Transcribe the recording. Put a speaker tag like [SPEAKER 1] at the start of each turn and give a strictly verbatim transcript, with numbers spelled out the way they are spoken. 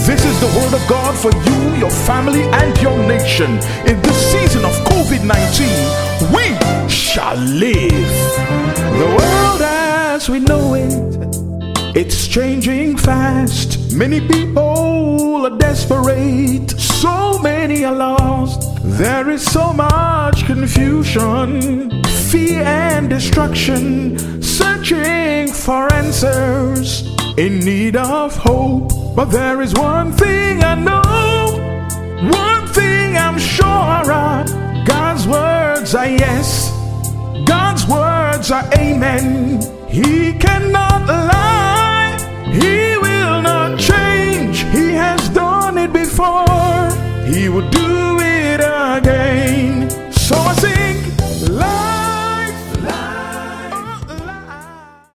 [SPEAKER 1] This is the word of God for you, your family, and your nation. In this season of COVID nineteen, we shall live. The world as we know it, it's changing fast. Many people are desperate. So many are lost. There is so much confusion, fear and destruction, searching for answers, in need of hope. But there is one thing I know, one thing I'm sure of. God's words are yes, God's words are amen. He cannot